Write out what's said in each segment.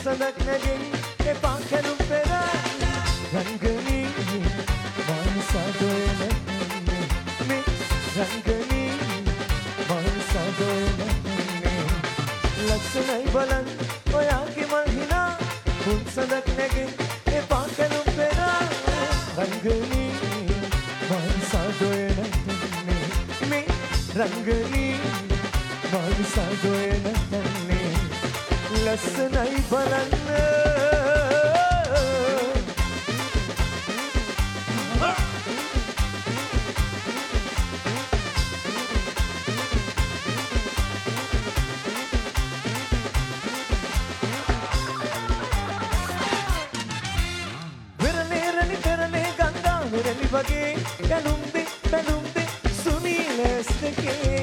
සඳක් නැගෙන් එපා කැලුම් පෙර රංගනී මානසාදොයන මේ රංගනී මානසාදොයන ලක්ෂණයි බලන් ඔයාගේ මල් හිනා මුන් සඳක් නැගෙන් එපා කැලුම් පෙර රංගනී මානසාදොයන මේ රංගනී මානසාදොයන ලස්සනයි බලන්න විරලේරලි පෙරලේ ගංගා විරලි වගේ බැලුම්දේ සුනීලස් දෙකේ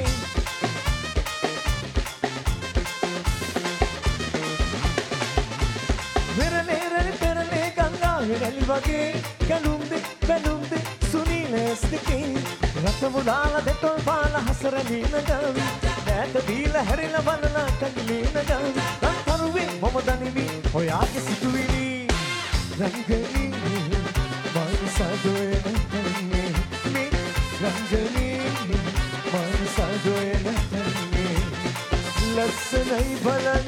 විරලි වගේ බැලුම්දේ සුනීලස් දෙකේ රතමුලාල දෙතොල් පාල හසරලීන ගවි දැට දීල හැරිල බලලා කගලීන ගවි රන්තරුවේ මොම දනිවි ඔයාගේ සිතුවිලි රංගනී මානසාදොයන මේ රංගනී මානසාදොයන ලස්සනයි බලන්න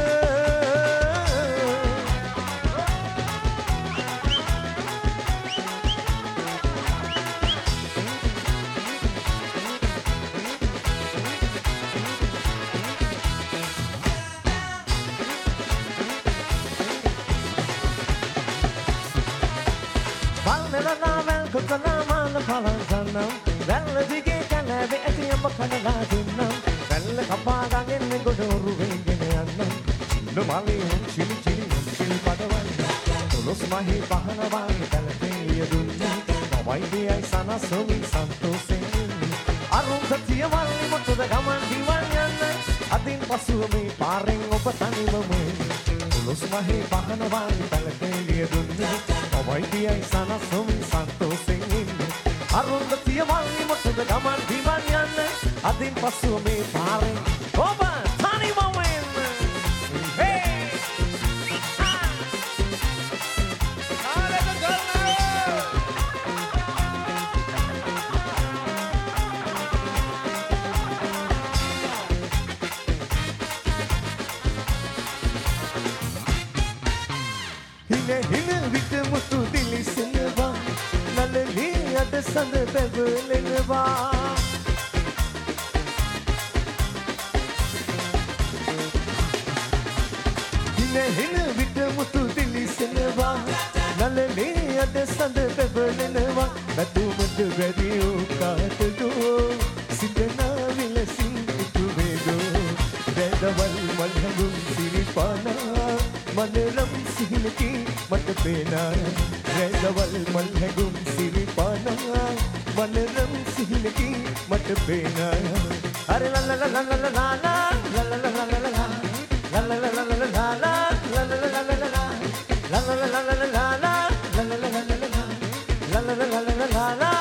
කොතනමාන පලන්සන්නම් වැල්ල දිගේ කැලෑවේ ඇති අඹ කනලා දෙන්නම් වැල්ල කපාගගෙන ගොඩෝරු වෙගෙන යන්නම් නොමලේ චිලි පදවන්න තොලොස් මහේ පහන වාගේ පැලපෙලිය දුන්නා නොමයිදේයි සනසොමි සන්තෝෂෙන් අරුන්දතිය වල්ලි මොටද ගමන් දිවන් යන්න අදින් පසුව මේ පාරෙන් ඔබ තනිවම තොලොස් මහේ පහන වාගේ පැලපෙලිය දුන්නා නොමයිදේයි සනසොමි සන්තෝෂෙන් අරුන්දතිය වල්ලි මොටද ගමන් දිවන් යන්න අදින් පසුව මේ පාරෙන් ඔබ තනිවම හින විට මුතු දිලිසෙනවා නලලී අද සඳ බැබලෙනවා හින විට මුතු දිලිසෙනවා නලලී අද සඳ බැබලෙනවා බැතුමට බැරි වූ කාටදෝ සිතනා විලසින් ඉතුවේදෝ දැදවල් මල් හැඟුම් සිරිපානා මනරම් සිහිනකි මට පේනා රැදවල් මල් හැඟුම් සිරිපානා මනරම් සිහිනකි මට පේනා අර ලලලලලලලා ලලලලලලා ලලලලලලා ලලලලලලා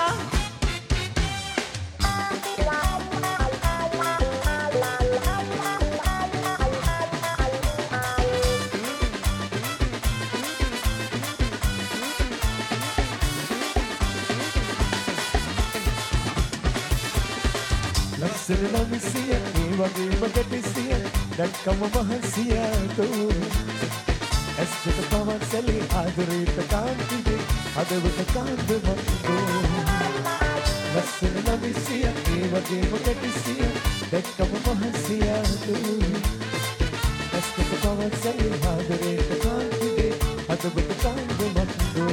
ලස්සන මිසිය මේ වගේම ගැටිසිය දැක්කම මහසියතෝ ඇස්තට පවන් සැලී ආදරේට කාන්තිදේ හදවත කාන්දමතෝ ලස්සන මිසිය මේ වගේම ගැටිසිය දැක්කම මහසියතෝ ඇස්තට පවන් සැලී ආදරේට කාන්තිදේ හදවත කාන්දමතෝ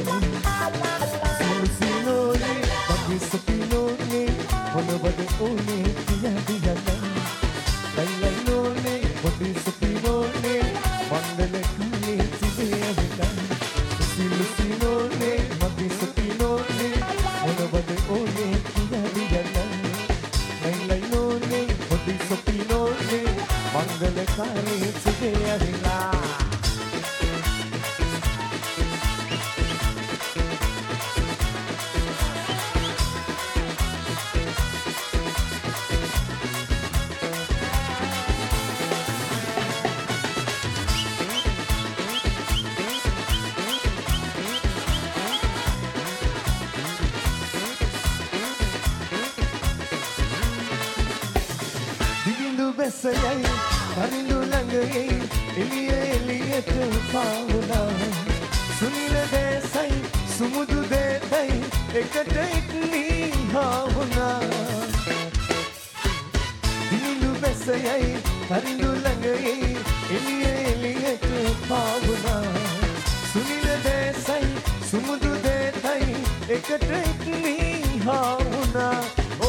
සිනෝනේ මගේ සපිනෝනේ මොනවද ඕනේ කියන්න ලයි නෝනේ පොඩි සපිනෝනේ මණ්ඩල කන්නේ සිදේ වෙනන් සිනෝනේ මගේ සපිනෝනේ මොනවද ඕනේ කියන්න ලයි නෝනේ පොඩි සපිනෝනේ මණ්ඩල කන්නේ සිදේ වෙනන් වැසයයි පරිඳු ළඟයි එළිය එළියට පාවුනා සුනිල දේසයි සුමුදු දේතයි එකට එක්නී හාවුනා දිනිඳු වැසයයි පරිඳු ළඟයි එළිය එළියට පාවුනා සුනිල දේසයි සුමුදු දේතයි එකට එක්නී හාවුනා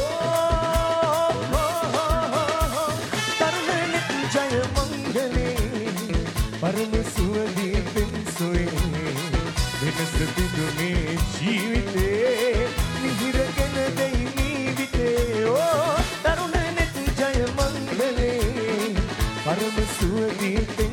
परम सुवदी पिंसुए विनस बिदुने जीविते निहिर केन देई नीविते ओ तरुण नेत जय मंगले परम सुवदी